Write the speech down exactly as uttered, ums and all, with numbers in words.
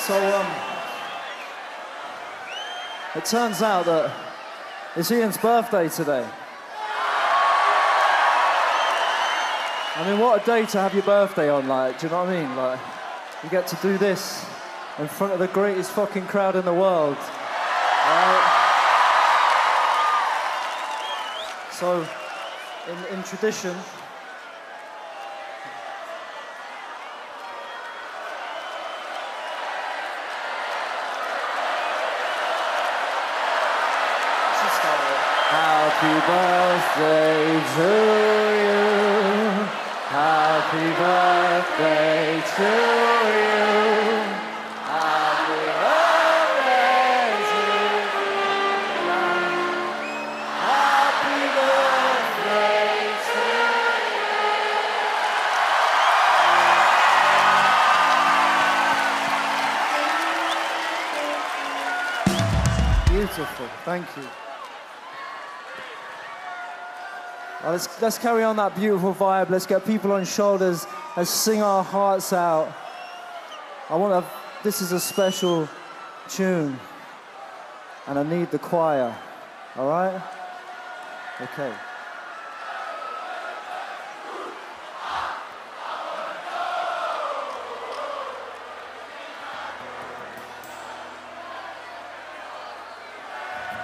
So, um, it turns out that it's Ian's birthday today. I mean, what a day to have your birthday on, like, do you know what I mean? Like, you get to do this in front of the greatest fucking crowd in the world. Right? So, in, in tradition, happy birthday to you. Happy birthday to you. Happy birthday to you. Happy birthday to you. Beautiful, thank you. Well, let's, let's carry on that beautiful vibe. Let's get people on shoulders. Let's sing our hearts out. I want to, this is a special tune, and I need the choir, all right? Okay.